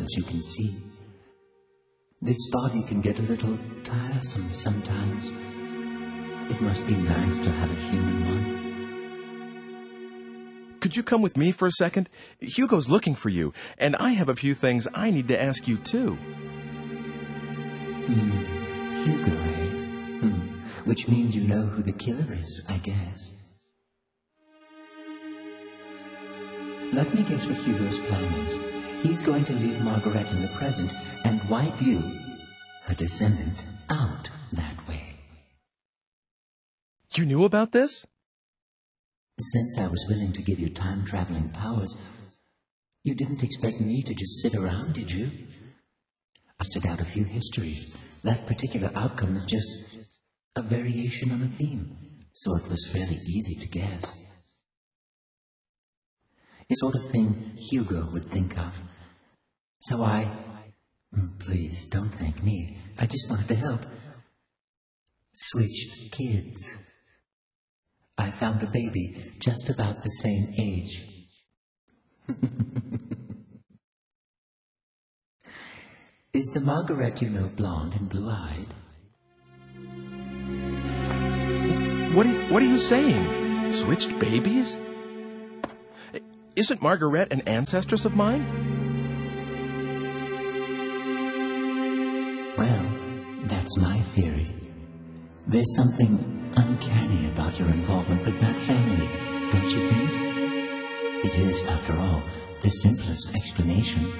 as you can see. This body can get a little tiresome sometimes. It must be nice to have a human one. Could you come with me for a second? Hugo's looking for you, and I have a few things I need to ask you, too. Hugo, eh? Which means you know who the killer is, I guess. Let me guess what Hugo's plan is. He's going to leave Margaret in the present and wipe you, her descendant, out that way. You knew about this? Since I was willing to give you time-traveling powers, you didn't expect me to just sit around, did you? I stood out a few histories. That particular outcome is just a variation on a theme, so it was fairly easy to guess. It's the sort of thing Hugo would think of. So please don't thank me, I just wanted to help. Switched kids. I found a baby just about the same age. Is the Margaret you know blonde and blue-eyed? What are you saying? Switched babies? Isn't Margaret an ancestress of mine? Well, that's my theory. There's something uncanny about your involvement with that family, don't you think? It is, after all, the simplest explanation.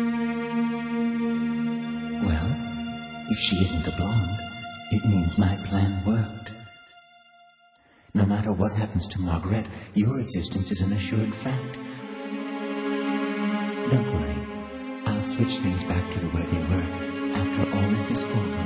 Well, if she isn't a blonde, it means my plan worked. No matter what happens to Margaret, your existence is an assured fact. Don't worry. I'll switch things back to the way they were after all this is over.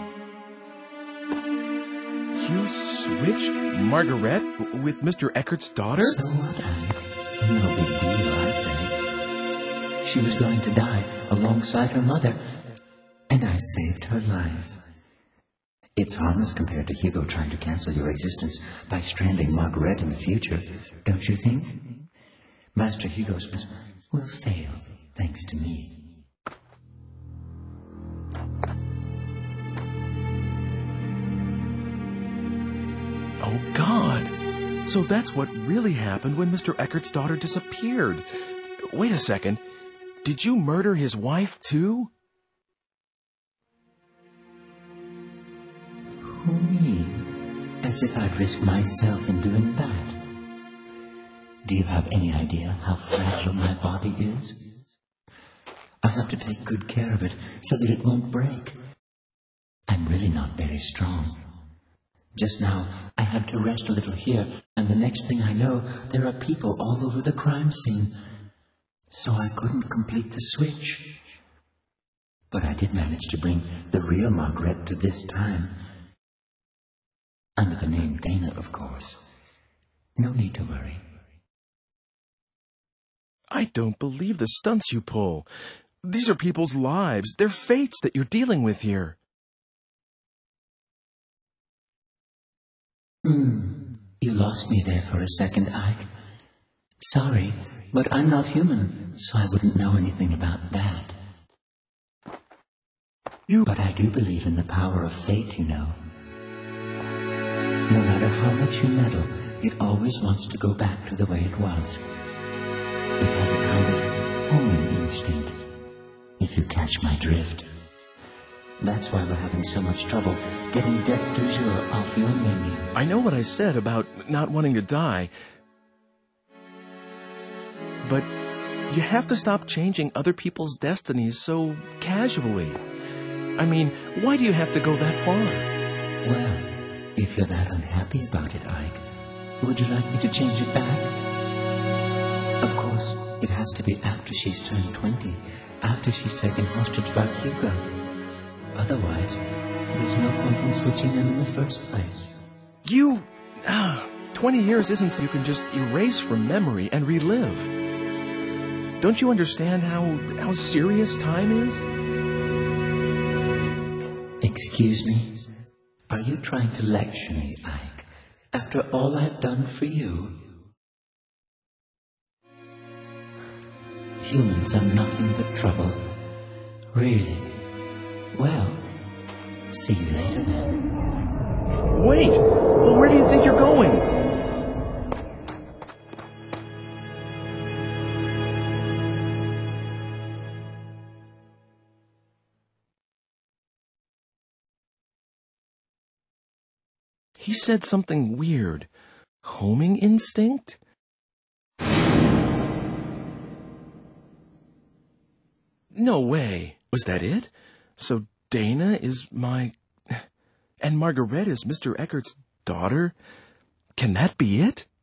You switched Margaret with Mr. Eckert's daughter? So what, Alec? No big deal, I say. She was going to die alongside her mother, and I saved her life. It's harmless compared to Hugo trying to cancel your existence by stranding Margaret in the future, don't you think? Master Hugo's plan will fail, thanks to me. Oh, God. So that's what really happened when Mr. Eckert's daughter disappeared. Wait a second. Did you murder his wife, too? Who, me? As if I'd risk myself in doing that. Do you have any idea how fragile my body is? I have to take good care of it so that it won't break. I'm really not very strong. Just now, I had to rest a little here, and the next thing I know, there are people all over the crime scene. So I couldn't complete the switch. But I did manage to bring the real Margaret to this time. Under the name Dana, of course. No need to worry. I don't believe the stunts you pull. These are people's lives, their fates that you're dealing with here. You lost me there for a second, Ike. Sorry, but I'm not human, so I wouldn't know anything about that. But I do believe in the power of fate, you know. No matter how much you meddle, it always wants to go back to the way it was. It has a kind of homing instinct, if you catch my drift. That's why we're having so much trouble getting Death du Jour off your menu. I know what I said about not wanting to die, but you have to stop changing other people's destinies so casually. I mean, why do you have to go that far? Well, if you're that unhappy about it, Ike, would you like me to change it back? Of course, it has to be after she's turned 20, after she's taken hostage by Hugo. Otherwise, there's no point in switching them in the first place. 20 years isn't so you can just erase from memory and relive. Don't you understand how serious time is? Excuse me? Are you trying to lecture me, Ike? After all I've done for you? Humans are nothing but trouble. Really? Well, see you later then. Wait! Where do you think you're going? He said something weird. Homing instinct? No way. Was that it? So Dana is my... And Margaret is Mr. Eckert's daughter? Can that be it?